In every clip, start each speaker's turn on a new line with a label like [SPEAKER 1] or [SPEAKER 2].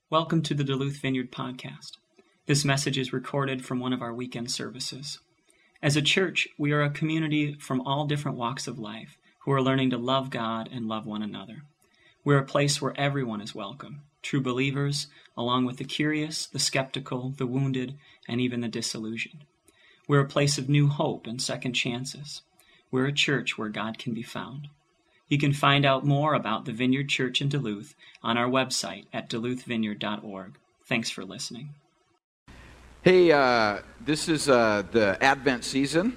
[SPEAKER 1] Welcome to the Duluth Vineyard Podcast. This message is recorded from one of our weekend services. As a church, we are a community from all different walks of life who are learning to love God and love one another. We're a place where everyone is welcome, true believers, along with the curious, the skeptical, the wounded, and even the disillusioned. We're a place of new hope and second chances. We're a church where God can be found. You can find out more about the Vineyard Church in Duluth on our website at duluthvineyard.org. Thanks for listening.
[SPEAKER 2] Hey, this is the Advent season,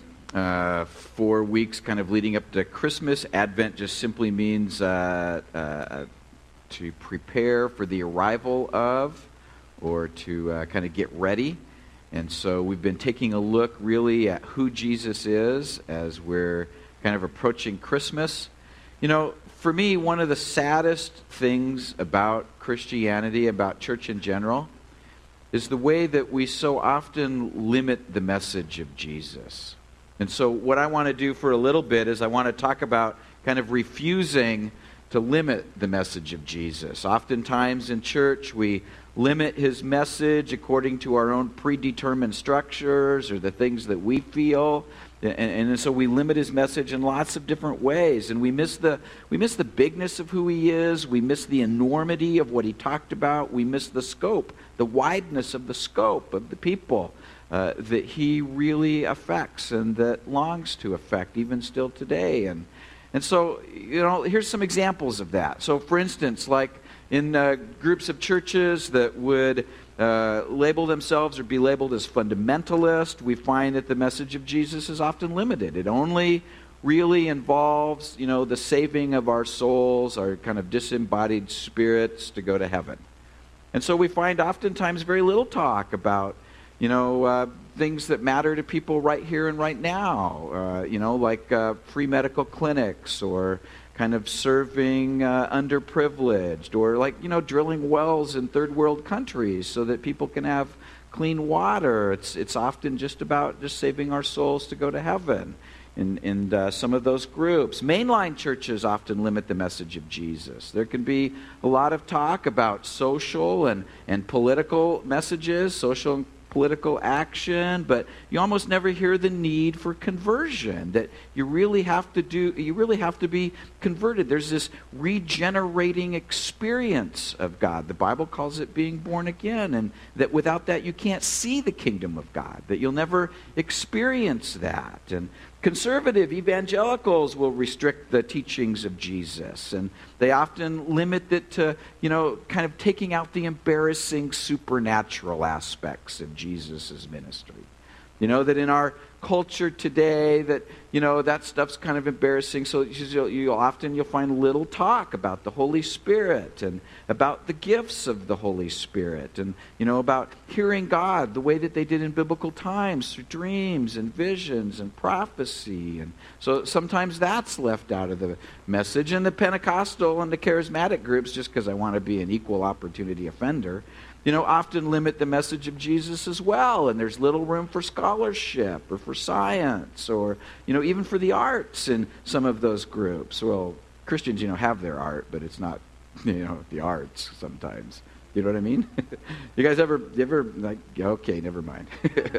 [SPEAKER 2] 4 weeks kind of leading up to Christmas. Advent just simply means to prepare for the arrival of, or to kind of get ready. And so we've been taking a look really at who Jesus is as we're kind of approaching Christmas. You know, for me, one of the saddest things about Christianity, about church in general, is the way that we so often limit the message of Jesus. And so what I want to do for a little bit is I want to talk about kind of refusing to limit the message of Jesus. Oftentimes in church, we limit his message according to our own predetermined structures or the things that we feel. And so we limit his message in lots of different ways, and we miss the bigness of who he is. We miss the enormity of what he talked about. We miss the scope, the wideness of the scope of the people that he really affects and that longs to affect even still today. And so, you know, here's some examples of that. So, for instance, like in groups of churches that would label themselves or be labeled as fundamentalist, we find that the message of Jesus is often limited. It only really involves, you know, the saving of our souls, our kind of disembodied spirits to go to heaven. And so we find oftentimes very little talk about, you know, things that matter to people right here and right now, you know, like free medical clinics or kind of serving underprivileged, or like, you know, drilling wells in third world countries so that people can have clean water. It's often just about just saving our souls to go to heaven in some of those groups. Mainline churches often limit the message of Jesus. There can be a lot of talk about social and political messages, social and political action, but you almost never hear the need for conversion, that you really have to be converted. There's this regenerating experience of God. The Bible calls it being born again, and that without that you can't see the kingdom of God, that you'll never experience that. And conservative evangelicals will restrict the teachings of Jesus, and they often limit it to, you know, kind of taking out the embarrassing supernatural aspects of Jesus' ministry. You know, that in our culture today, that, you know, that stuff's kind of embarrassing, so you'll find little talk about the Holy Spirit and about the gifts of the Holy Spirit, and, you know, about hearing God the way that they did in biblical times, through dreams and visions and prophecy. And so sometimes that's left out of the message. And the Pentecostal and the charismatic groups, just because I want to be an equal opportunity offender, you know, often limit the message of Jesus as well. And there's little room for scholarship or for science or, you know, even for the arts in some of those groups. Well, Christians, you know, have their art, but it's not, you know, the arts sometimes. You know what I mean? You guys ever like, okay, never mind.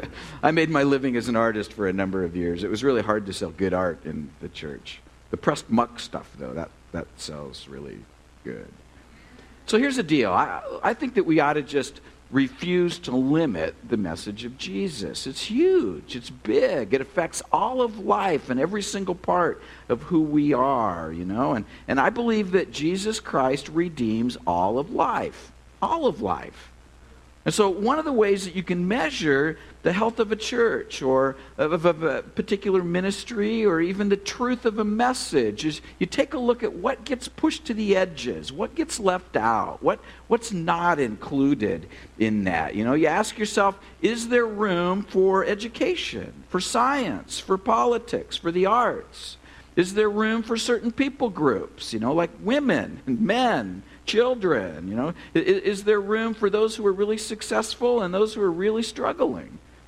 [SPEAKER 2] I made my living as an artist for a number of years. It was really hard to sell good art in the church. The pressed muck stuff, though, that sells really good. So here's the deal. I think that we ought to just refuse to limit the message of Jesus. It's huge. It's big. It affects all of life and every single part of who we are, you know. And I believe that Jesus Christ redeems all of life. All of life. And so one of the ways that you can measure the health of a church or of a particular ministry or even the truth of a message is you take a look at what gets pushed to the edges, what gets left out, what's not included in that. You know, you ask yourself, is there room for education, for science, for politics, for the arts? Is there room for certain people groups, you know, like women and men, children, you know? Is there room for those who are really successful and those who are really struggling?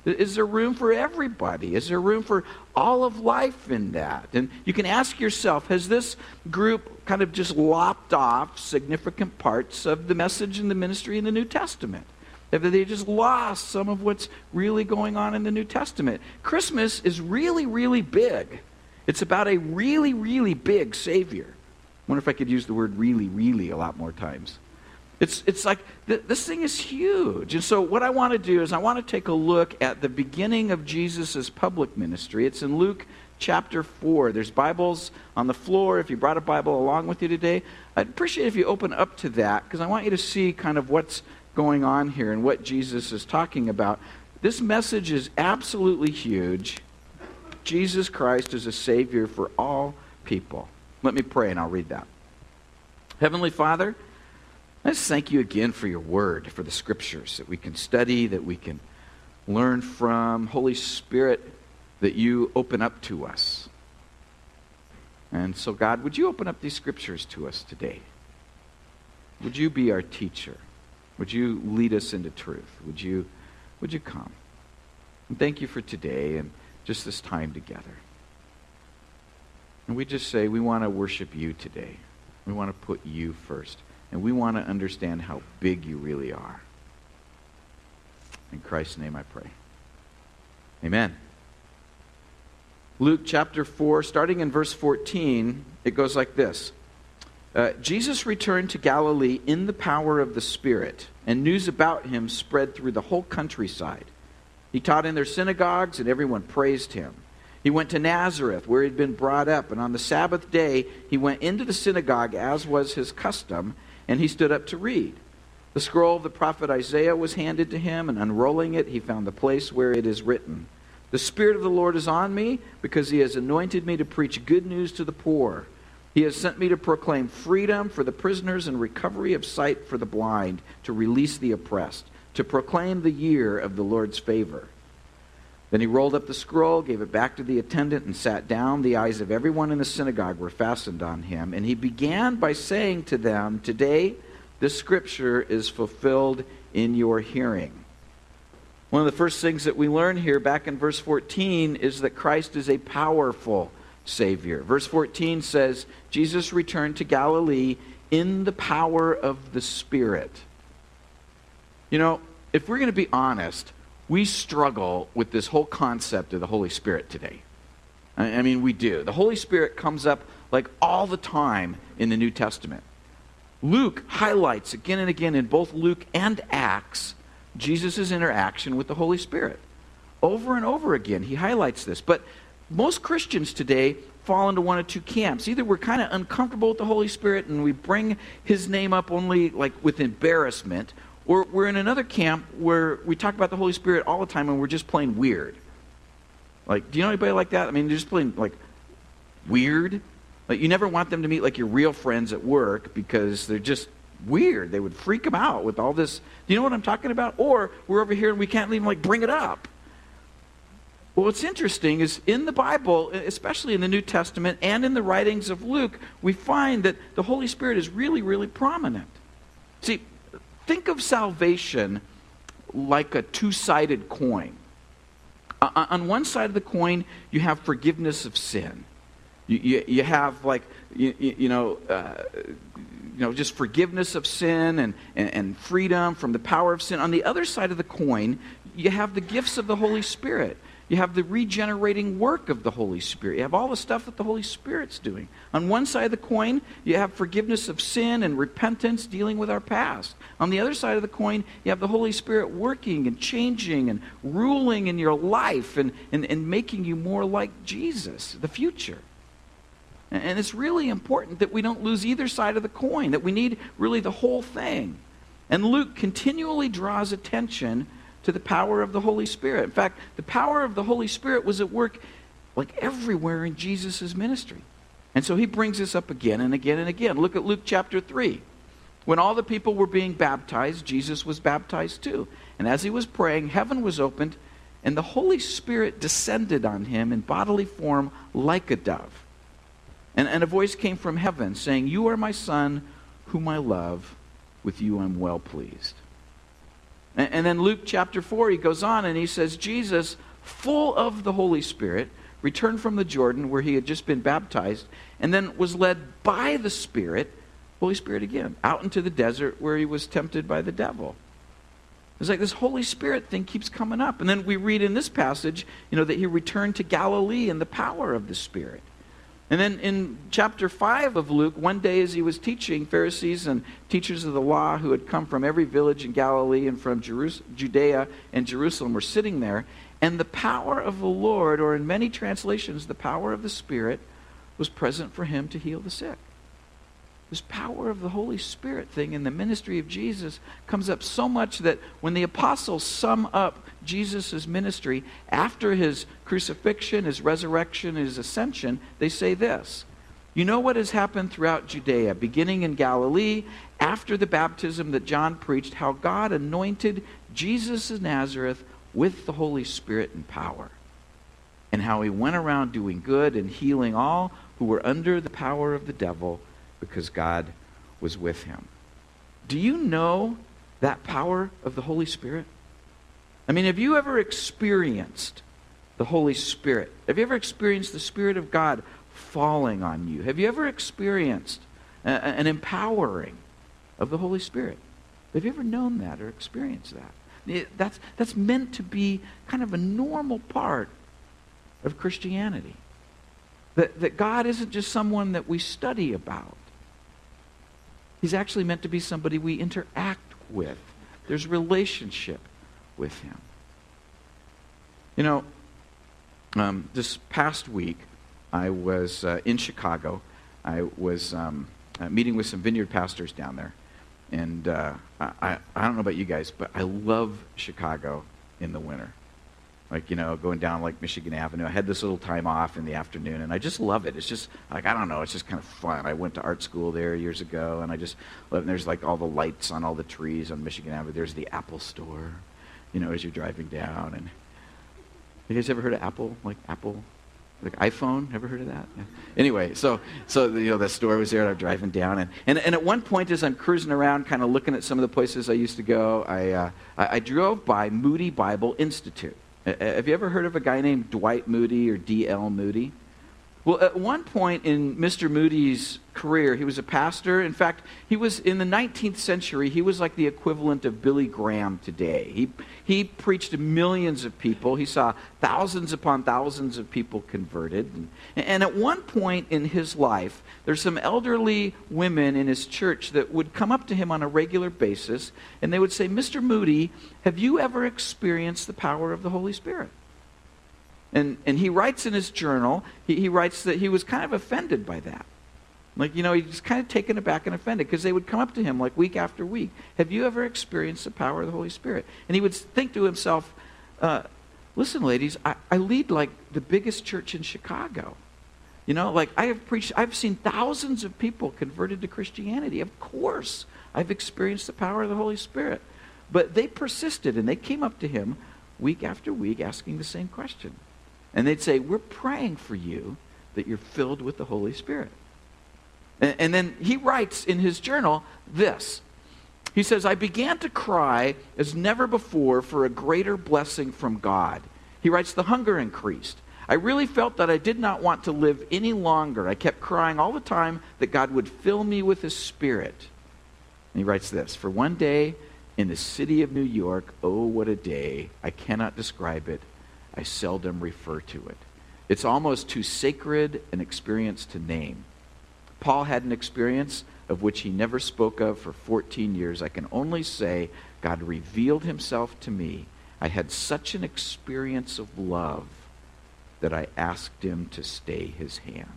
[SPEAKER 2] Is there room for everybody? Is there room for all of life in that? And you can ask yourself, has this group kind of just lopped off significant parts of the message and the ministry in the New Testament? Have they just lost some of what's really going on in the New Testament? Christmas is really, really big. It's about a really, really big Savior. I wonder if I could use the word really, really a lot more times. It's like, this thing is huge. And so what I want to do is I want to take a look at the beginning of Jesus' public ministry. It's in Luke chapter 4. There's Bibles on the floor. If you brought a Bible along with you today, I'd appreciate if you open up to that, because I want you to see kind of what's going on here and what Jesus is talking about. This message is absolutely huge. Jesus Christ is a Savior for all people. Let me pray and I'll read that. Heavenly Father, I just thank you again for your word, for the scriptures that we can study, that we can learn from. Holy Spirit, that you open up to us. And so God, would you open up these scriptures to us today? Would you be our teacher? Would you lead us into truth? Would you come? And thank you for today and just this time together. And we just say we want to worship you today. We want to put you first. And we want to understand how big you really are. In Christ's name I pray. Amen. Luke chapter 4, starting in verse 14, it goes like this. Jesus returned to Galilee in the power of the Spirit, and news about him spread through the whole countryside. He taught in their synagogues, and everyone praised him. He went to Nazareth, where he'd been brought up, and on the Sabbath day he went into the synagogue, as was his custom, and he stood up to read. The scroll of the prophet Isaiah was handed to him, and unrolling it, he found the place where it is written, "The Spirit of the Lord is on me, because he has anointed me to preach good news to the poor. He has sent me to proclaim freedom for the prisoners and recovery of sight for the blind, to release the oppressed, to proclaim the year of the Lord's favor." Then he rolled up the scroll, gave it back to the attendant, and sat down. The eyes of everyone in the synagogue were fastened on him. And he began by saying to them, "Today, this scripture is fulfilled in your hearing." One of the first things that we learn here back in verse 14 is that Christ is a powerful Savior. Verse 14 says, Jesus returned to Galilee in the power of the Spirit. You know, if we're going to be honest, we struggle with this whole concept of the Holy Spirit today. I mean, we do. The Holy Spirit comes up like all the time in the New Testament. Luke highlights again and again in both Luke and Acts Jesus' interaction with the Holy Spirit. Over and over again, he highlights this. But most Christians today fall into one of two camps. Either we're kind of uncomfortable with the Holy Spirit and we bring his name up only like with embarrassment, or we're in another camp where we talk about the Holy Spirit all the time and we're just plain weird. Like, do you know anybody like that? I mean, they're just plain like weird. Like, you never want them to meet like your real friends at work because they're just weird. They would freak them out with all this. Do you know what I'm talking about? Or we're over here and we can't even like bring it up. Well, what's interesting is in the Bible, especially in the New Testament and in the writings of Luke, we find that the Holy Spirit is really, really prominent. See, think of salvation like a two-sided coin. On one side of the coin, you have forgiveness of sin. You have like, just forgiveness of sin and freedom from the power of sin. On the other side of the coin, you have the gifts of the Holy Spirit. You have the regenerating work of the Holy Spirit. You have all the stuff that the Holy Spirit's doing. On one side of the coin, you have forgiveness of sin and repentance, dealing with our past. On the other side of the coin, you have the Holy Spirit working and changing and ruling in your life and making you more like Jesus, the future. And it's really important that we don't lose either side of the coin, that we need really the whole thing. And Luke continually draws attention to the power of the Holy Spirit. In fact, the power of the Holy Spirit was at work like everywhere in Jesus' ministry. And so he brings this up again and again and again. Look at Luke chapter 3. When all the people were being baptized, Jesus was baptized too. And as he was praying, heaven was opened, and the Holy Spirit descended on him in bodily form like a dove. And a voice came from heaven saying, "You are my Son, whom I love. With you I'm well pleased." And then Luke chapter 4, he goes on and he says, Jesus, full of the Holy Spirit, returned from the Jordan where he had just been baptized, and then was led by the Spirit, Holy Spirit again, out into the desert where he was tempted by the devil. It's like this Holy Spirit thing keeps coming up. And then we read in this passage, that he returned to Galilee in the power of the Spirit. And then in chapter 5 of Luke, one day as he was teaching, Pharisees and teachers of the law who had come from every village in Galilee and from Judea and Jerusalem were sitting there. And the power of the Lord, or in many translations, the power of the Spirit, was present for him to heal the sick. This power of the Holy Spirit thing in the ministry of Jesus comes up so much that when the apostles sum up Jesus' ministry after his crucifixion, his resurrection, his ascension, they say this: you know what has happened throughout Judea, beginning in Galilee, after the baptism that John preached, how God anointed Jesus of Nazareth with the Holy Spirit and power, and how he went around doing good and healing all who were under the power of the devil, because God was with him. Do you know that power of the Holy Spirit? I mean, have you ever experienced the Holy Spirit? Have you ever experienced the Spirit of God falling on you? Have you ever experienced an empowering of the Holy Spirit? Have you ever known that or experienced that? That's meant to be kind of a normal part of Christianity. That God isn't just someone that we study about. He's actually meant to be somebody we interact with. There's relationship with him. This past week, I was in Chicago. I was meeting with some vineyard pastors down there. And I don't know about you guys, but I love Chicago in the winter. Going down like Michigan Avenue. I had this little time off in the afternoon, and I just love it. It's just, I don't know, it's just kind of fun. I went to art school there years ago, and I just love it. And there's all the lights on all the trees on Michigan Avenue. There's the Apple store, as you're driving down. And you guys ever heard of Apple? Like iPhone? Ever heard of that? Yeah. Anyway, so that store was there, and I'm driving down. And at one point, as I'm cruising around, kind of looking at some of the places I used to go, I drove by Moody Bible Institute. Have you ever heard of a guy named Dwight Moody or D.L. Moody? Well, at one point in Mr. Moody's career, he was a pastor. In fact, he was in the 19th century, he was like the equivalent of Billy Graham today. He preached to millions of people. He saw thousands upon thousands of people converted. And at one point in his life, there's some elderly women in his church that would come up to him on a regular basis, and they would say, Mr. Moody, have you ever experienced the power of the Holy Spirit? And he writes in his journal, he writes that he was kind of offended by that. He was kind of taken aback and offended because they would come up to him week after week. Have you ever experienced the power of the Holy Spirit? And he would think to himself, listen, ladies, I lead the biggest church in Chicago. I've seen thousands of people converted to Christianity. Of course, I've experienced the power of the Holy Spirit. But they persisted, and they came up to him week after week asking the same question. And they'd say, we're praying for you that you're filled with the Holy Spirit. And then he writes in his journal this. He says, I began to cry as never before for a greater blessing from God. He writes, the hunger increased. I really felt that I did not want to live any longer. I kept crying all the time that God would fill me with his Spirit. And he writes this, for one day in the city of New York, oh, what a day. I cannot describe it. I seldom refer to it. It's almost too sacred an experience to name. Paul had an experience of which he never spoke of for 14 years. I can only say God revealed himself to me. I had such an experience of love that I asked him to stay his hand.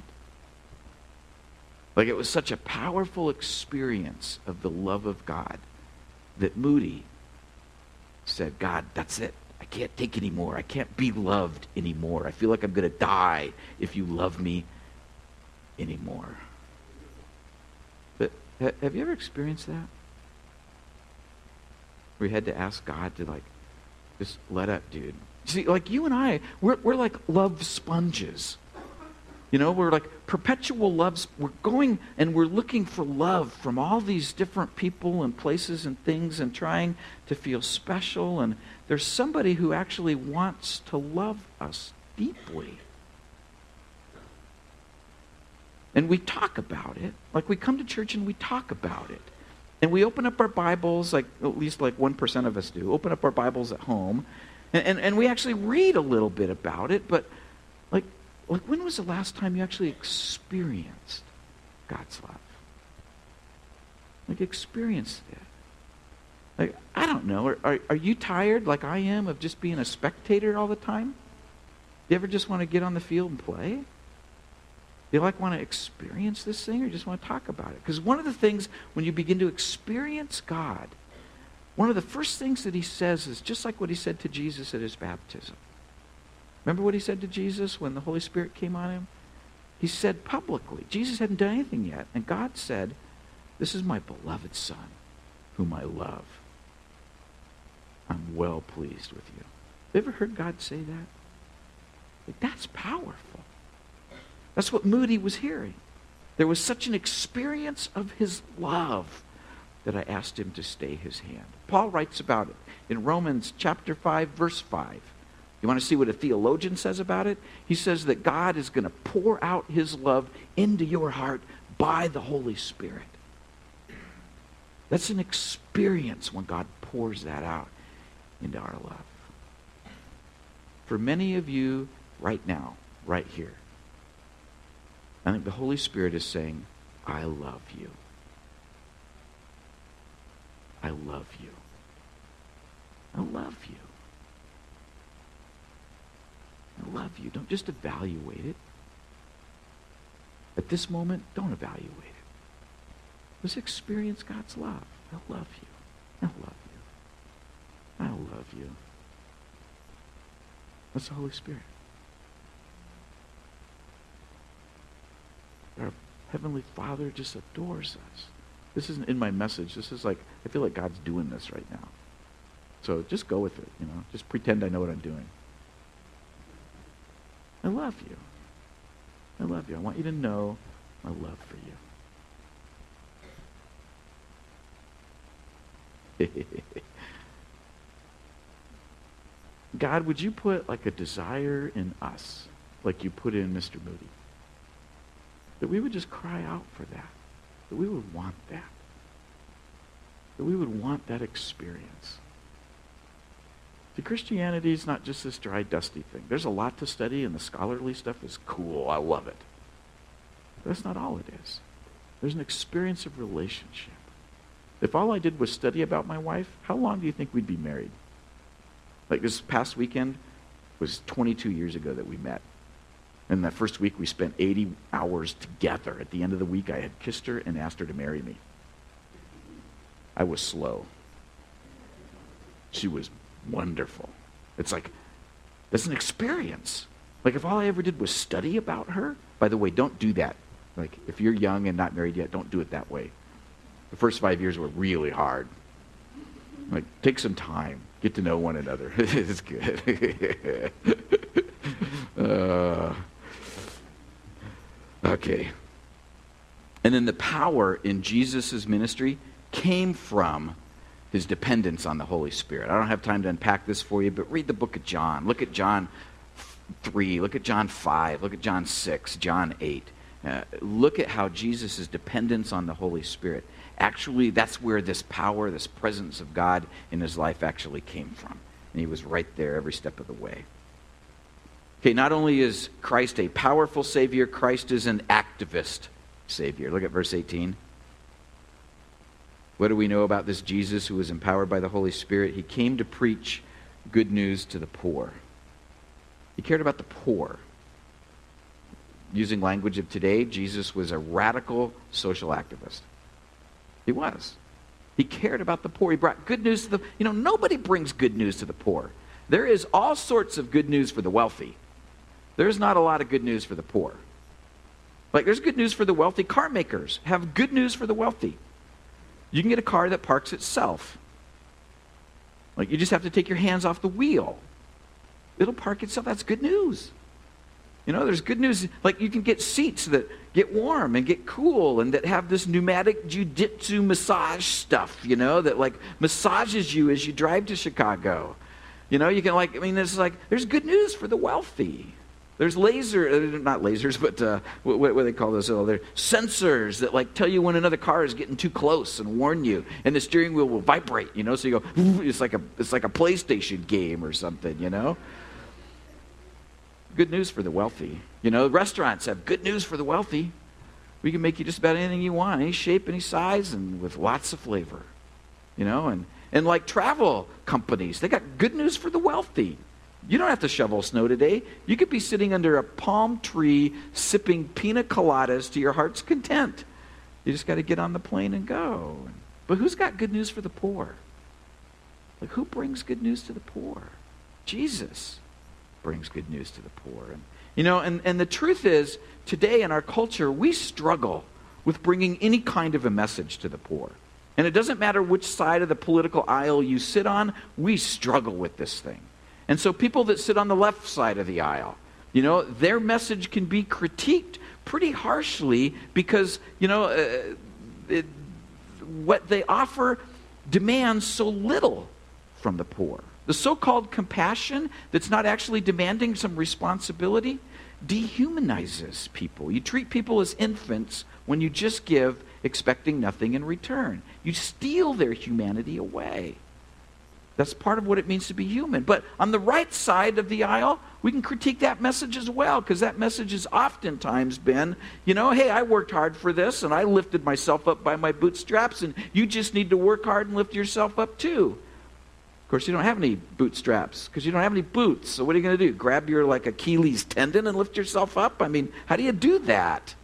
[SPEAKER 2] It was such a powerful experience of the love of God that Moody said, God, that's it. I can't take anymore. I can't be loved anymore. I feel like I'm going to die if you love me anymore. But have you ever experienced that? Where you had to ask God to just let up, dude. See, you and I, we're like love sponges. We're like perpetual loves. We're going and we're looking for love from all these different people and places and things and trying to feel special. And there's somebody who actually wants to love us deeply. And we talk about it. Like we come to church and we talk about it. And we open up our Bibles, like at least like 1% of us do, open up our Bibles at home. And we actually read a little bit about it, but like when was the last time you actually experienced God's love? Like experienced it. Like, I don't know, are you tired like I am of just being a spectator all the time? Do you ever just want to get on the field and play? Do you want to experience this thing or just want to talk about it? Because one of the things when you begin to experience God, one of the first things that he says is just like what he said to Jesus at his baptism. Remember what he said to Jesus when the Holy Spirit came on him? He said publicly, Jesus hadn't done anything yet, and God said, "This is my beloved Son, whom I love. I'm well pleased with you." Have you ever heard God say that? That's powerful. That's what Moody was hearing. There was such an experience of his love that I asked him to stay his hand. Paul writes about it in Romans chapter 5, verse 5. You want to see what a theologian says about it? He says that God is going to pour out his love into your heart by the Holy Spirit. That's an experience when God pours that out into our love. For many of you right now, right here, I think the Holy Spirit is saying, I love you. I love you. I love you. I love you. Don't just evaluate it. At this moment, don't evaluate it. Just experience God's love. I love you. I love you. I love you. That's the Holy Spirit. Our Heavenly Father just adores us. This isn't in my message. This is like, I feel like God's doing this right now. So just go with it, Just pretend I know what I'm doing. I love you. I love you. I want you to know my love for you. God, would you put like a desire in us, like you put in Mr. Moody? That we would just cry out for that. That we would want that. That we would want that experience. See, Christianity is not just this dry, dusty thing. There's a lot to study, and the scholarly stuff is cool. I love it. But that's not all it is. There's an experience of relationship. If all I did was study about my wife, how long do you think we'd be married? Like this past weekend was 22 years ago that we met. And that first week we spent 80 hours together. At the end of the week I had kissed her and asked her to marry me. I was slow. She was wonderful. It's like, that's an experience. Like if all I ever did was study about her, by the way, don't do that. Like if you're young and not married yet, don't do it that way. The first 5 years were really hard. Like take some time, get to know one another. It's good. Okay. And then the power in Jesus' ministry came from his dependence on the Holy Spirit. I don't have time to unpack this for you, but read the book of John. Look at John 3, look at John 5, look at John 6, John 8. Look at how Jesus' dependence on the Holy Spirit. Actually, that's where this power, this presence of God in his life actually came from. And he was right there every step of the way. Okay, not only is Christ a powerful Savior, Christ is an activist Savior. Look at verse 18. What do we know about this Jesus who was empowered by the Holy Spirit? He came to preach good news to the poor. He cared about the poor. Using language of today, Jesus was a radical social activist. He was. He cared about the poor. He brought good news to the... nobody brings good news to the poor. There is all sorts of good news for the wealthy. There's not a lot of good news for the poor. Like there's good news for the wealthy. Car makers have good news for the wealthy. You can get a car that parks itself. Like you just have to take your hands off the wheel. It'll park itself. That's good news. You know, there's good news, like you can get seats that get warm and get cool and that have this pneumatic jiu-jitsu massage stuff, you know, that like massages you as you drive to Chicago. You know, you can there's good news for the wealthy. There's not lasers, but what do they call those? They're sensors that like tell you when another car is getting too close and warn you. And the steering wheel will vibrate, you know, so you go, it's like a PlayStation game or something, you know. Good news for the wealthy. You know, restaurants have good news for the wealthy. We can make you just about anything you want, any shape, any size, and with lots of flavor. You know, and like travel companies, they got good news for the wealthy. You don't have to shovel snow today. You could be sitting under a palm tree sipping pina coladas to your heart's content. You just got to get on the plane and go. But who's got good news for the poor? Like, who brings good news to the poor? Jesus brings good news to the poor. And you know, and the truth is, today in our culture, we struggle with bringing any kind of a message to the poor. And it doesn't matter which side of the political aisle you sit on, we struggle with this thing. And so people that sit on the left side of the aisle, you know, their message can be critiqued pretty harshly because, you know, what they offer demands so little from the poor. The so-called compassion that's not actually demanding some responsibility dehumanizes people. You treat people as infants when you just give, expecting nothing in return. You steal their humanity away. That's part of what it means to be human. But on the right side of the aisle, we can critique that message as well, because that message has oftentimes been, you know, hey, I worked hard for this, and I lifted myself up by my bootstraps, and you just need to work hard and lift yourself up too. Of course, you don't have any bootstraps because you don't have any boots. So what are you going to do? Grab your like Achilles tendon and lift yourself up? I mean, how do you do that?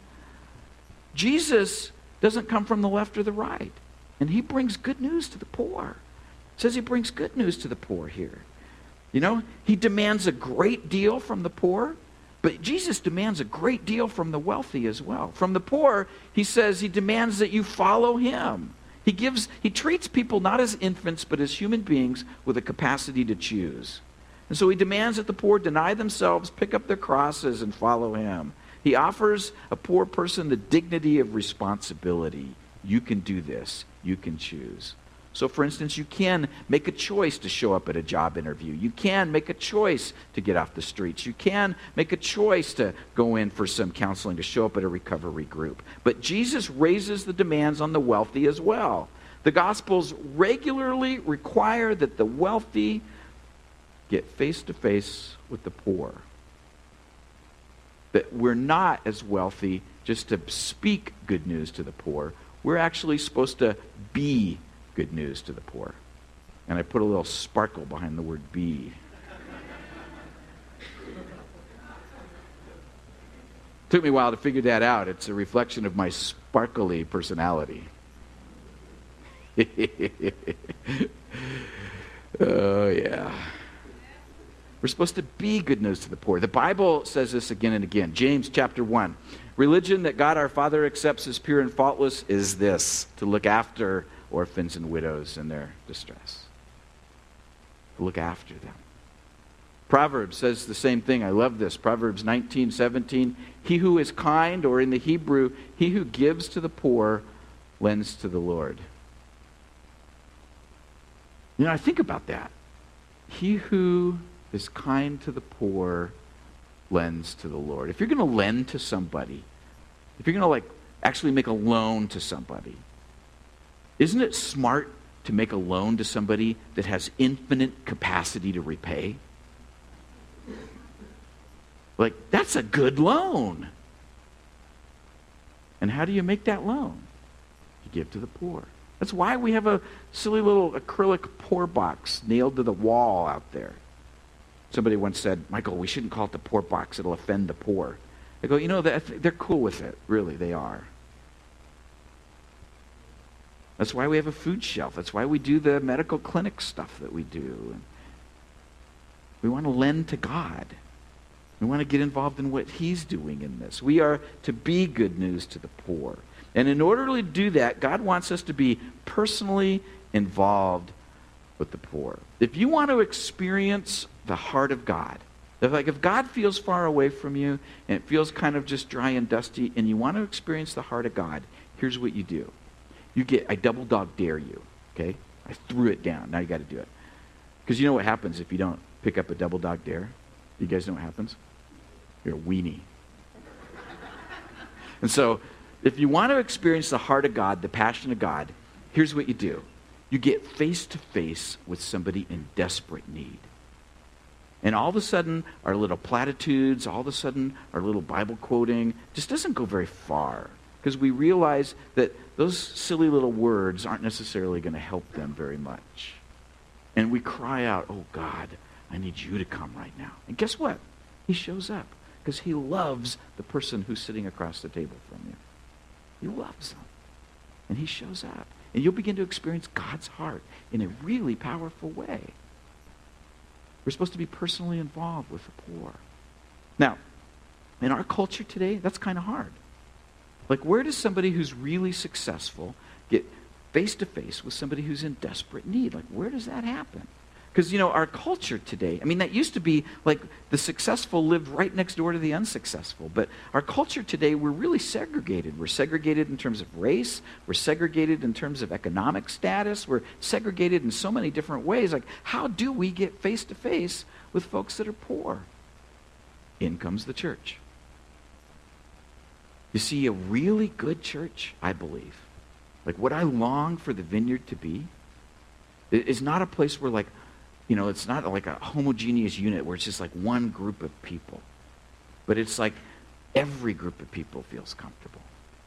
[SPEAKER 2] Jesus doesn't come from the left or the right. And he brings good news to the poor. It says he brings good news to the poor here. You know, he demands a great deal from the poor, but Jesus demands a great deal from the wealthy as well. From the poor, he says he demands that you follow him. He treats people not as infants, but as human beings with a capacity to choose. And so he demands that the poor deny themselves, pick up their crosses, and follow him. He offers a poor person the dignity of responsibility. You can do this. You can choose. So, for instance, you can make a choice to show up at a job interview. You can make a choice to get off the streets. You can make a choice to go in for some counseling, to show up at a recovery group. But Jesus raises the demands on the wealthy as well. The Gospels regularly require that the wealthy get face-to-face with the poor. That we're not as wealthy just to speak good news to the poor. We're actually supposed to be good news to the poor. And I put a little sparkle behind the word be. Took me a while to figure that out. It's a reflection of my sparkly personality. Oh, yeah. We're supposed to be good news to the poor. The Bible says this again and again. James chapter 1. Religion that God our Father accepts as pure and faultless is this: to look after orphans and widows in their distress. To look after them. Proverbs says the same thing. I love this. Proverbs 19:17. He who is kind, or in the Hebrew, he who gives to the poor, lends to the Lord. You know, I think about that. He who is kind to the poor lends to the Lord. If you're going to lend to somebody, if you're going to actually make a loan to somebody, isn't it smart to make a loan to somebody that has infinite capacity to repay? That's a good loan. And how do you make that loan? You give to the poor. That's why we have a silly little acrylic poor box nailed to the wall out there. Somebody once said, Michael, we shouldn't call it the poor box. It'll offend the poor. I go, you know, they're cool with it. Really, they are. That's why we have a food shelf. That's why we do the medical clinic stuff that we do. We want to lend to God. We want to get involved in what he's doing in this. We are to be good news to the poor. And in order to do that, God wants us to be personally involved with the poor. If you want to experience the heart of God, If God feels far away from you and it feels kind of just dry and dusty and you want to experience the heart of God, here's what you do. I double dog dare you, okay? I threw it down. Now you got to do it. Because you know what happens if you don't pick up a double dog dare? You guys know what happens? You're a weenie. And so if you want to experience the heart of God, the passion of God, here's what you do. You get face to face with somebody in desperate need. And all of a sudden, our little platitudes, all of a sudden, our little Bible quoting just doesn't go very far. Because we realize that those silly little words aren't necessarily going to help them very much. And we cry out, oh God, I need you to come right now. And guess what? He shows up. Because he loves the person who's sitting across the table from you. He loves them. And he shows up. And you'll begin to experience God's heart in a really powerful way. We're supposed to be personally involved with the poor. Now, in our culture today, that's kind of hard. Like, where does somebody who's really successful get face-to-face with somebody who's in desperate need? Like, where does that happen? Because, our culture today, that used to be like the successful lived right next door to the unsuccessful. But our culture today, we're really segregated. We're segregated in terms of race. We're segregated in terms of economic status. We're segregated in so many different ways. Like, how do we get face-to-face with folks that are poor? In comes the church. You see, a really good church, I believe, like what I long for the Vineyard to be, is not a place where it's not like a homogeneous unit where it's just like one group of people. But it's like every group of people feels comfortable.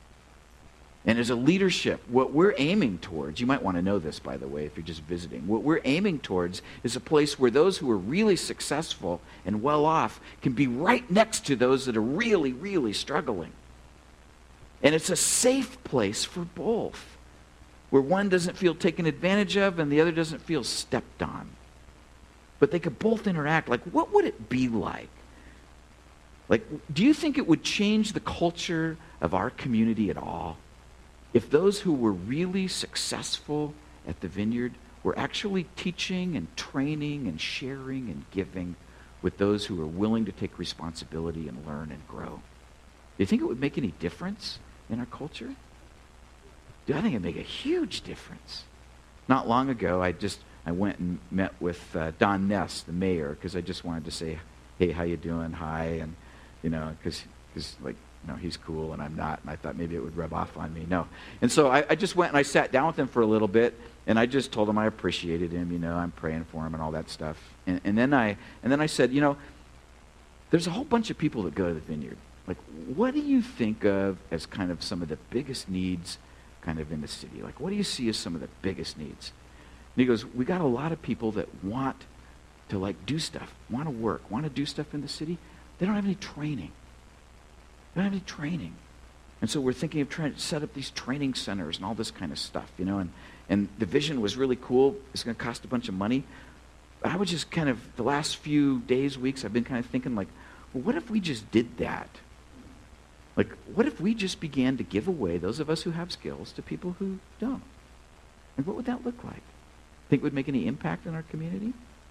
[SPEAKER 2] And as a leadership, what we're aiming towards, you might want to know this, by the way, if you're just visiting. What we're aiming towards is a place where those who are really successful and well off can be right next to those that are really, really struggling. And it's a safe place for both, where one doesn't feel taken advantage of and the other doesn't feel stepped on. But they could both interact. Like, what would it be like? Like, do you think it would change the culture of our community at all if those who were really successful at the Vineyard were actually teaching and training and sharing and giving with those who are willing to take responsibility and learn and grow? Do you think it would make any difference in our culture? Dude, I think it'd make a huge difference. Not long ago, I went and met with Don Ness, the mayor, because I just wanted to say, hey, how you doing? Hi. And, because he's cool and I'm not. And I thought maybe it would rub off on me. No. And so I just went and I sat down with him for a little bit. And I just told him I appreciated him. I'm praying for him and all that stuff. And then I said, there's a whole bunch of people that go to the Vineyard. Like, what do you think of as kind of some of the biggest needs kind of in the city? Like, what do you see as some of the biggest needs? And he goes, we got a lot of people that want to do stuff, want to work, want to do stuff in the city. They don't have any training. They don't have any training. And so we're thinking of trying to set up these training centers and all this kind of stuff, and the vision was really cool. It's going to cost a bunch of money. But I was just kind of, the last few days, weeks, I've been kind of thinking well, what if we just did that? Like, what if we just began to give away those of us who have skills to people who don't? And what would that look like? Think it would make any impact in our community?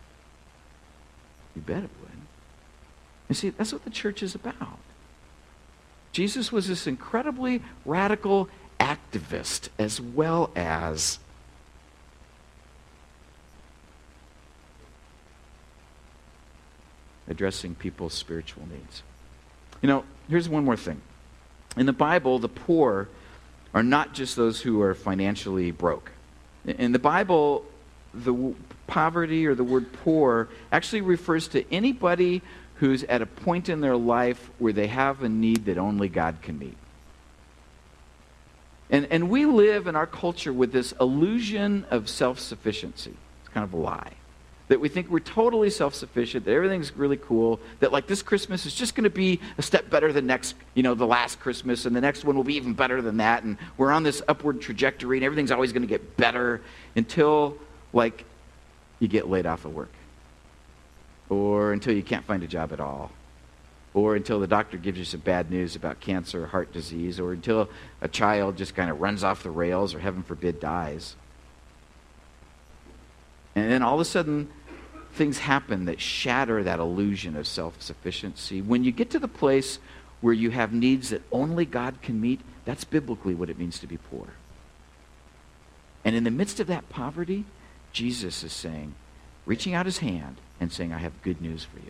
[SPEAKER 2] You bet it would. And see, that's what the church is about. Jesus was this incredibly radical activist as well as addressing people's spiritual needs. Here's one more thing. In the Bible, the poor are not just those who are financially broke. In the Bible, the poverty or the word poor actually refers to anybody who's at a point in their life where they have a need that only God can meet. And we live in our culture with this illusion of self-sufficiency. It's kind of a lie. That we think we're totally self-sufficient, that everything's really cool, that this Christmas is just going to be a step better than the last Christmas, and the next one will be even better than that, and we're on this upward trajectory, and everything's always going to get better until, you get laid off of work. Or until you can't find a job at all. Or until the doctor gives you some bad news about cancer or heart disease, or until a child just kind of runs off the rails or, heaven forbid, dies. And then all of a sudden, things happen that shatter that illusion of self-sufficiency. When you get to the place where you have needs that only God can meet, that's biblically what it means to be poor. And in the midst of that poverty, Jesus is saying, reaching out his hand and saying, I have good news for you.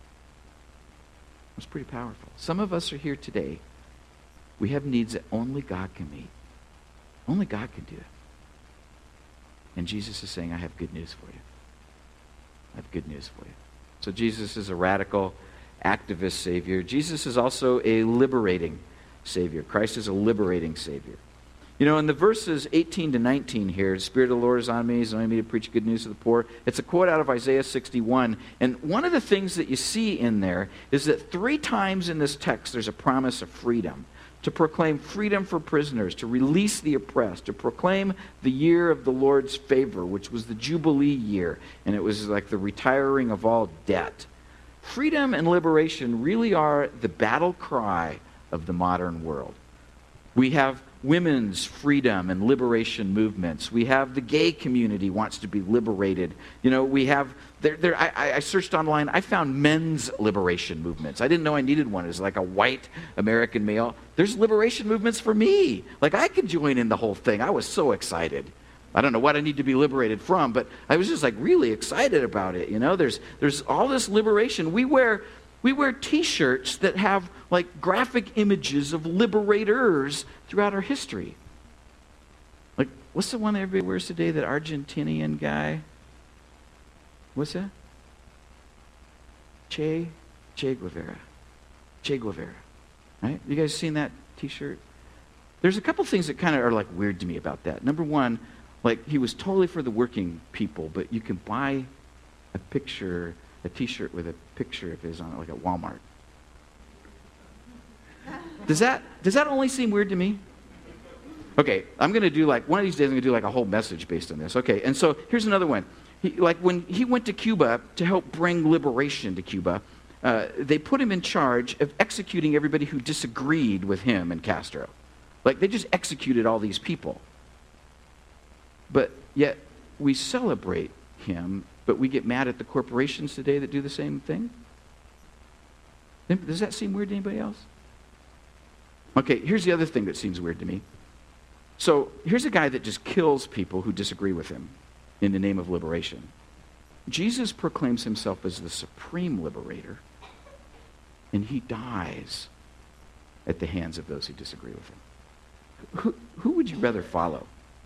[SPEAKER 2] It's pretty powerful. Some of us are here today. We have needs that only God can meet. Only God can do it. And Jesus is saying, I have good news for you. I have good news for you. So Jesus is a radical, activist Savior. Jesus is also a liberating Savior. Christ is a liberating Savior. You know, in the verses 18 to 19 here, the Spirit of the Lord is on me. He's anointed me to preach good news to the poor. It's a quote out of Isaiah 61. And one of the things that you see in there is that 3 times in this text there's a promise of freedom. To proclaim freedom for prisoners, to release the oppressed, to proclaim the year of the Lord's favor, which was the Jubilee year. And it was like the retiring of all debt. Freedom and liberation really are the battle cry of the modern world. We have women's freedom and liberation movements. We have the gay community wants to be liberated. You know, we have, I searched online, I found men's liberation movements. I didn't know I needed one as like a white American male. There's liberation movements for me. Like I could join in the whole thing. I was so excited. I don't know what I need to be liberated from, but I was just like really excited about it. You know, there's all this liberation. We wear T-shirts that have like graphic images of liberators throughout our history. Like, what's the one that everybody wears today? That Argentinian guy? What's that? Che Guevara. Che Guevara. Right? You guys seen that T-shirt? There's a couple things that kind of are like weird to me about that. Number one, like he was totally for the working people, but you can buy a T-shirt with a picture of his on it, like at Walmart. Does that only seem weird to me? Okay, I'm going to do like, one of these days I'm going to do like a whole message based on this. Okay, and so here's another one. When he went to Cuba to help bring liberation to Cuba, they put him in charge of executing everybody who disagreed with him and Castro. Like they just executed all these people. But yet we celebrate him, but we get mad at the corporations today that do the same thing? Does that seem weird to anybody else? Okay, here's the other thing that seems weird to me. So here's a guy that just kills people who disagree with him in the name of liberation. Jesus proclaims himself as the supreme liberator, and he dies at the hands of those who disagree with him. Who would you rather follow?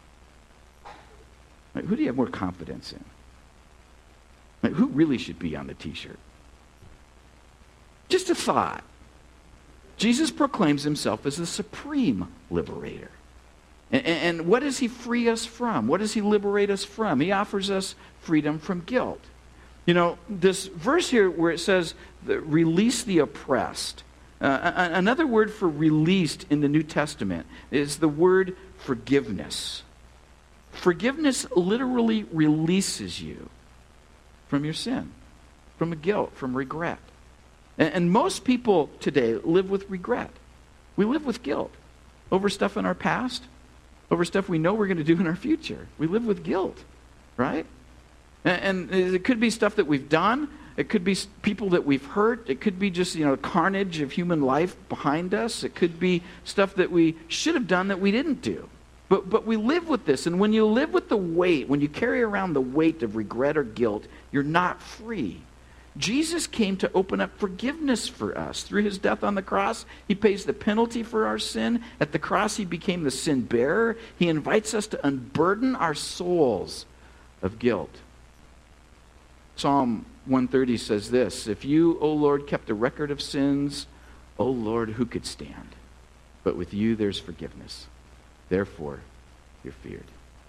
[SPEAKER 2] Like, who do you have more confidence in? Like, who really should be on the T-shirt? Just a thought. Jesus proclaims himself as the supreme liberator. And what does he free us from? What does he liberate us from? He offers us freedom from guilt. You know, this verse here where it says, release the oppressed. Another word for released in the New Testament is the word forgiveness. Forgiveness literally releases you from your sin, from guilt, from regret. And most people today live with regret. We live with guilt over stuff in our past, over stuff we know we're going to do in our future. We live with guilt, right? And it could be stuff that we've done. It could be people that we've hurt. It could be just, carnage of human life behind us. It could be stuff that we should have done that we didn't do. But we live with this. And when you live with the weight, when you carry around the weight of regret or guilt, you're not free. Jesus came to open up forgiveness for us. Through his death on the cross, he pays the penalty for our sin. At the cross, he became the sin bearer. He invites us to unburden our souls of guilt. Psalm 130 says this, if you, O Lord, kept a record of sins, O Lord, who could stand? But with you there's forgiveness. Therefore, you're feared.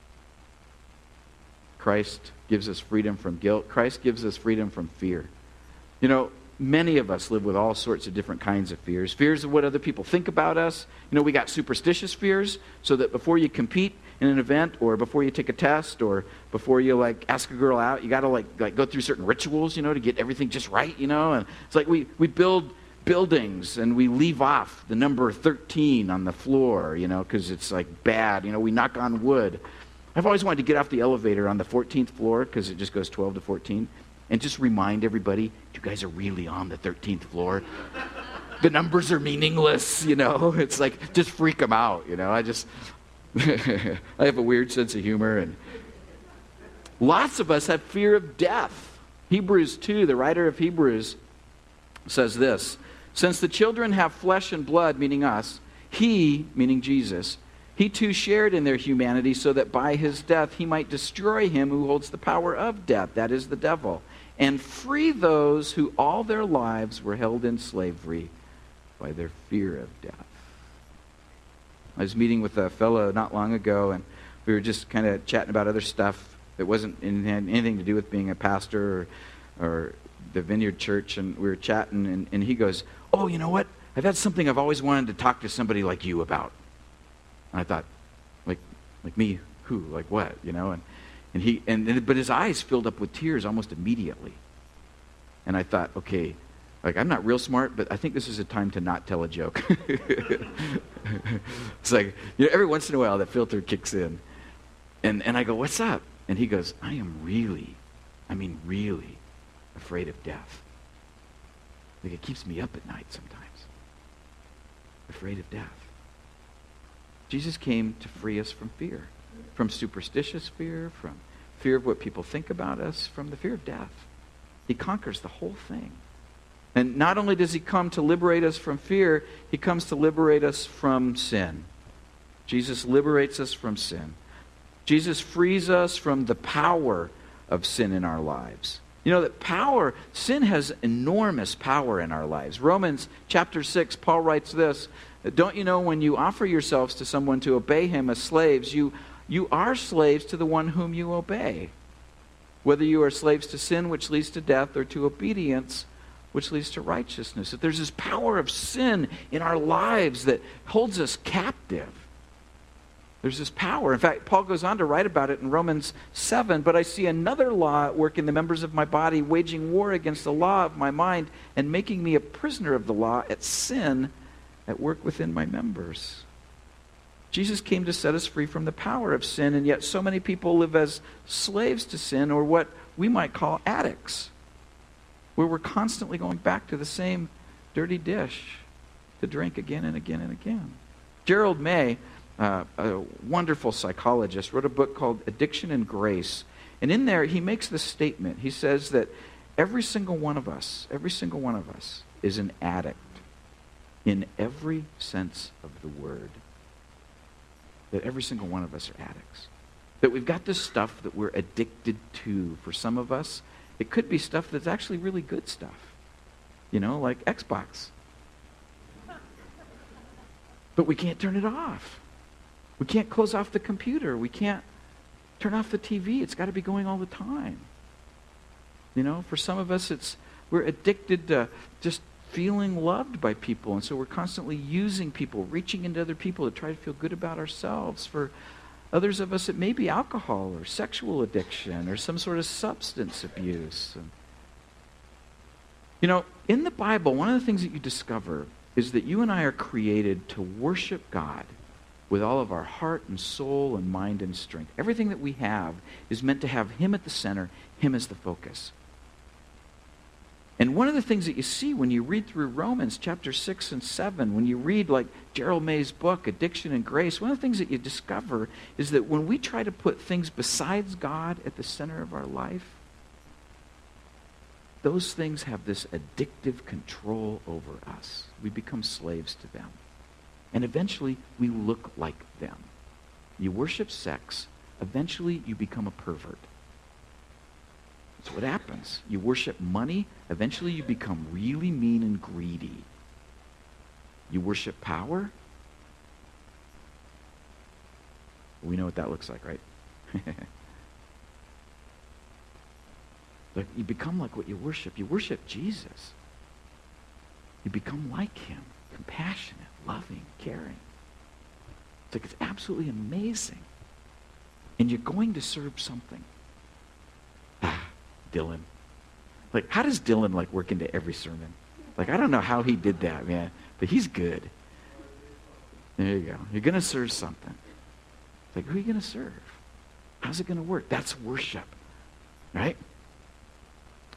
[SPEAKER 2] Christ gives us freedom from guilt. Christ gives us freedom from fear. Many of us live with all sorts of different kinds of fears. Fears of what other people think about us. We got superstitious fears, so that before you compete in an event, or before you take a test, or before you ask a girl out, you got to go through certain rituals, to get everything just right, And it's like we build buildings and we leave off the number 13 on the floor, because it's bad. We knock on wood. I've always wanted to get off the elevator on the 14th floor because it just goes 12 to 14. and just remind everybody, you guys are really on the 13th floor. The numbers are meaningless, It's like, just freak them out, I have a weird sense of humor, and lots of us have fear of death. Hebrews 2, the writer of Hebrews, says this, since the children have flesh and blood, meaning us, he, meaning Jesus, he too shared in their humanity so that by his death he might destroy him who holds the power of death, that is the devil, and free those who all their lives were held in slavery by their fear of death. I was meeting with a fellow not long ago, and we were just kind of chatting about other stuff that wasn't had anything to do with being a pastor or the Vineyard Church, and we were chatting, and he goes, oh, you know what? I've had something I've always wanted to talk to somebody like you about. And I thought, like me, who, like what, but his eyes filled up with tears almost immediately. And I thought, okay, I'm not real smart, but I think this is a time to not tell a joke. It's like, every once in a while that filter kicks in. And I go, what's up? And he goes, I am really afraid of death. Like, it keeps me up at night sometimes. Afraid of death. Jesus came to free us from fear. From superstitious fear, from fear of what people think about us, from the fear of death. He conquers the whole thing. And not only does he come to liberate us from fear, he comes to liberate us from sin. Jesus liberates us from sin. Jesus frees us from the power of sin in our lives. That sin has enormous power in our lives. Romans chapter 6, Paul writes this, don't you know when you offer yourselves to someone to obey him as slaves, you are slaves to the one whom you obey. Whether you are slaves to sin, which leads to death, or to obedience, which leads to righteousness. That there's this power of sin in our lives that holds us captive. There's this power. In fact, Paul goes on to write about it in Romans 7, but I see another law at work in the members of my body, waging war against the law of my mind and making me a prisoner of the law at sin at work within my members. Jesus came to set us free from the power of sin, and yet so many people live as slaves to sin, or what we might call addicts, where we're constantly going back to the same dirty dish to drink again and again and again. Gerald May, a wonderful psychologist, wrote a book called Addiction and Grace. And in there, he makes this statement. He says that every single one of us is an addict in every sense of the word. That every single one of us are addicts. That we've got this stuff that we're addicted to. For some of us, it could be stuff that's actually really good stuff. Like Xbox. But we can't turn it off. We can't close off the computer. We can't turn off the TV. It's got to be going all the time. For some of us, we're addicted to just feeling loved by people. And so we're constantly using people, reaching into other people to try to feel good about ourselves. For others of us, it may be alcohol or sexual addiction or some sort of substance abuse. In the Bible, one of the things that you discover is that you and I are created to worship God with all of our heart and soul and mind and strength. Everything that we have is meant to have him at the center, him as the focus. And one of the things that you see when you read through Romans chapter 6 and 7, when you read like Gerald May's book, Addiction and Grace, one of the things that you discover is that when we try to put things besides God at the center of our life, those things have this addictive control over us. We become slaves to them. And eventually, we look like them. You worship sex, eventually you become a pervert. That's what happens. You worship money, eventually you become really mean and greedy. You worship power. We know what that looks like, right? Like, you become like what you worship. You worship Jesus. You become like him. Compassionate, loving, caring. It's absolutely amazing. And you're going to serve something. Dylan. Like, how does Dylan work into every sermon? I don't know how he did that, man. But he's good. There you go. You're going to serve something. Who are you going to serve? How's it going to work? That's worship. Right?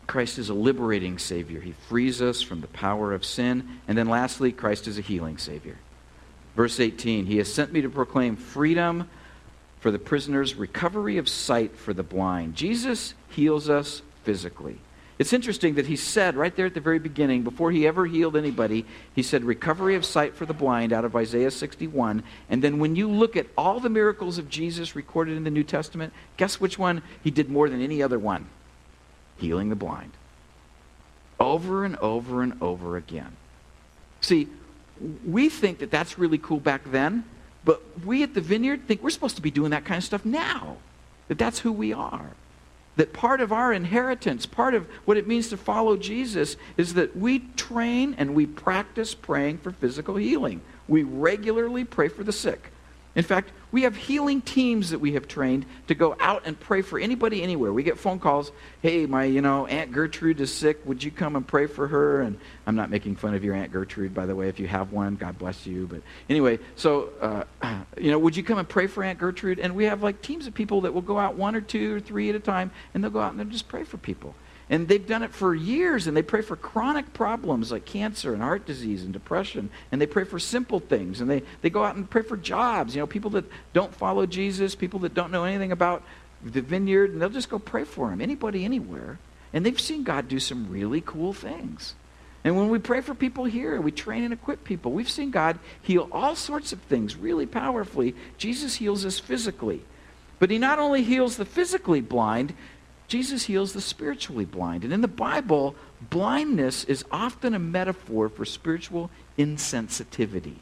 [SPEAKER 2] Christ is a liberating Savior. He frees us from the power of sin. And then lastly, Christ is a healing Savior. Verse 18, He has sent me to proclaim freedom for the prisoners, recovery of sight for the blind. Jesus heals us physically. It's interesting that He said right there at the very beginning, before He ever healed anybody, He said recovery of sight for the blind out of Isaiah 61. And then when you look at all the miracles of Jesus recorded in the New Testament, guess which one He did more than any other one? Healing the blind. Over and over and over again. See, we think that that's really cool back then, but we at the Vineyard think we're supposed to be doing that kind of stuff now. That that's who we are. That part of our inheritance, part of what it means to follow Jesus is that we train and we practice praying for physical healing. We regularly pray for the sick. In fact, we have healing teams that we have trained to go out and pray for anybody anywhere. We get phone calls, hey, my Aunt Gertrude is sick. Would you come and pray for her? And I'm not making fun of your Aunt Gertrude, by the way. If you have one, God bless you. But anyway, so, would you come and pray for Aunt Gertrude? And we have like teams of people that will go out 1 or 2 or 3 at a time, and they'll go out and they'll just pray for people. And they've done it for years, and they pray for chronic problems like cancer and heart disease and depression, and they pray for simple things, and they go out and pray for jobs, people that don't follow Jesus, people that don't know anything about the Vineyard, and they'll just go pray for them, anybody, anywhere. And they've seen God do some really cool things. And when we pray for people here, we train and equip people. We've seen God heal all sorts of things really powerfully. Jesus heals us physically. But He not only heals the physically blind, Jesus heals the spiritually blind. And in the Bible, blindness is often a metaphor for spiritual insensitivity,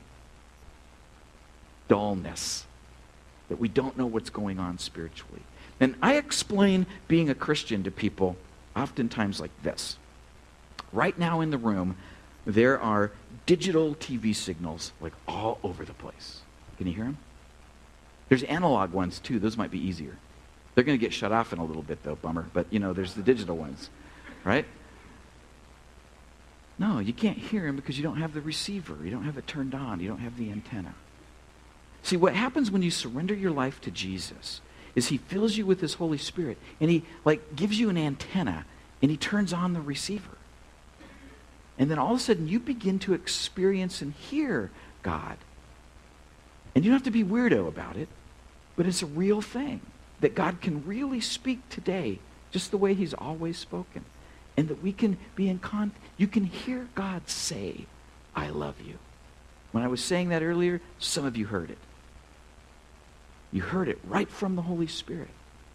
[SPEAKER 2] dullness, that we don't know what's going on spiritually. And I explain being a Christian to people oftentimes like this. Right now in the room, there are digital TV signals like all over the place. Can you hear them? There's analog ones too. Those might be easier. They're going to get shut off in a little bit, though, bummer. But, there's the digital ones, right? No, you can't hear him because you don't have the receiver. You don't have it turned on. You don't have the antenna. See, what happens when you surrender your life to Jesus is He fills you with His Holy Spirit, and He, gives you an antenna, and He turns on the receiver. And then all of a sudden, you begin to experience and hear God. And you don't have to be weirdo about it, but it's a real thing. That God can really speak today just the way He's always spoken. And that we can be in you can hear God say, I love you. When I was saying that earlier, some of you heard it. You heard it right from the Holy Spirit.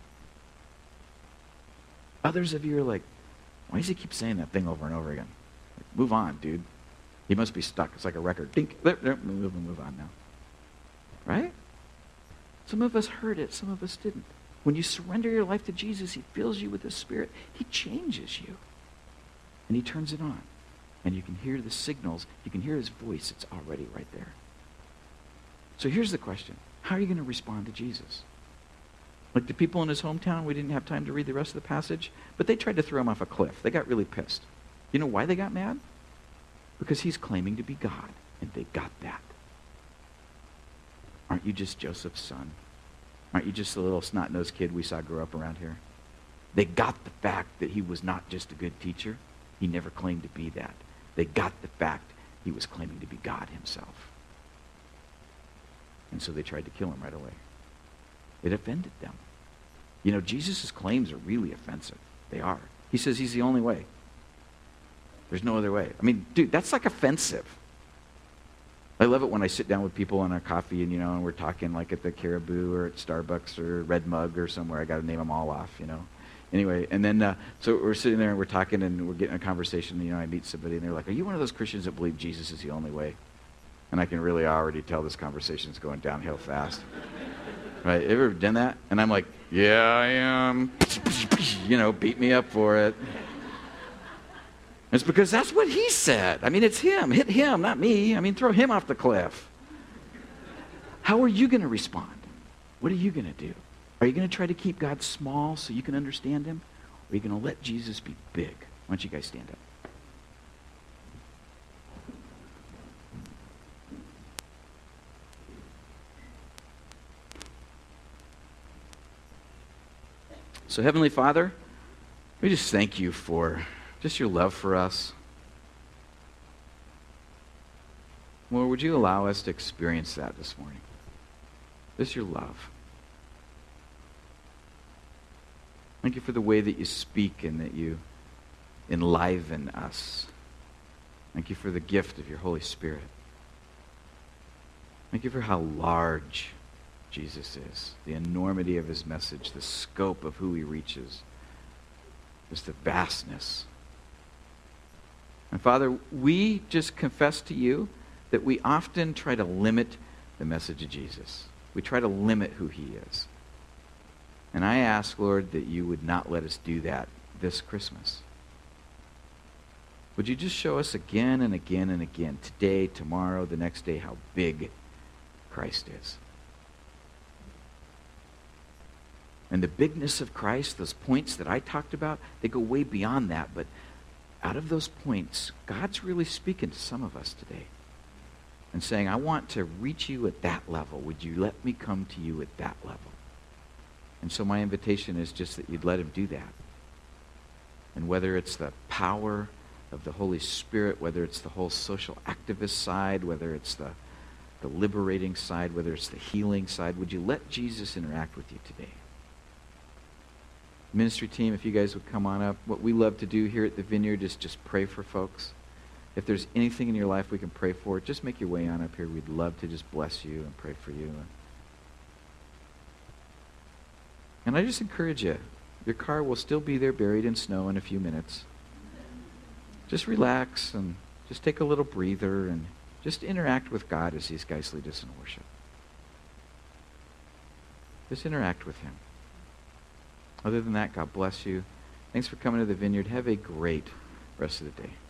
[SPEAKER 2] Others of you are like, why does He keep saying that thing over and over again? Move on, dude. He must be stuck. It's like a record. Dink, move on now. Right? Some of us heard it, some of us didn't. When you surrender your life to Jesus, He fills you with His Spirit. He changes you. And He turns it on. And you can hear the signals. You can hear His voice. It's already right there. So here's the question. How are you going to respond to Jesus? Like the people in His hometown, we didn't have time to read the rest of the passage, but they tried to throw Him off a cliff. They got really pissed. You know why they got mad? Because He's claiming to be God. And they got that. Aren't you just Joseph's son? Aren't you just a little snot-nosed kid we saw grow up around here? They got the fact that he was not just a good teacher. He never claimed to be that. They got the fact He was claiming to be God Himself. And so they tried to kill Him right away. It offended them. Jesus' claims are really offensive. They are. He says He's the only way. There's no other way. I mean, dude, that's like offensive. I love it when I sit down with people on a coffee and we're talking like at the Caribou or at Starbucks or Red Mug or somewhere. I got to name them all off, Anyway, and then, so we're sitting there and we're talking and we're getting a conversation. I meet somebody and they're like, are you one of those Christians that believe Jesus is the only way? And I can really already tell this conversation's going downhill fast. Right? Ever done that? And I'm like, yeah, I am. Beat me up for it. It's because that's what He said. I mean, it's Him. Hit Him, not me. I mean, throw Him off the cliff. How are you going to respond? What are you going to do? Are you going to try to keep God small so you can understand Him? Or are you going to let Jesus be big? Why don't you guys stand up? So, Heavenly Father, We just thank you for just your love for us. Lord, would you allow us to experience that this morning? Just your love. Thank you for the way that you speak and that you enliven us. Thank you for the gift of your Holy Spirit. Thank you for how large Jesus is, the enormity of his message, the scope of who he reaches, just the vastness. And Father, we just confess to you that we often try to limit the message of Jesus. We try to limit who he is. And I ask, Lord, that you would not let us do that this Christmas. Would you just show us again and again and again, today, tomorrow, the next day, how big Christ is. And the bigness of Christ, those points that I talked about, they go way beyond that. But out of those points, God's really speaking to some of us today and saying, I want to reach you at that level. Would you let me come to you at that level? And so my invitation is just that you'd let him do that. And whether it's the power of the Holy Spirit, whether it's the whole social activist side, whether it's the liberating side, whether it's the healing side, would you let Jesus interact with you today? Ministry team, if you guys would come on up. What we love to do here at the Vineyard is just pray for folks. If there's anything in your life we can pray for, just make your way on up here. We'd love to just bless you and pray for you. And I just encourage you, your car will still be there buried in snow in a few minutes. Just relax and just take a little breather and just interact with God as these guys lead us in worship. Just interact with him. Other than that, God bless you. Thanks for coming to the Vineyard. Have a great rest of the day.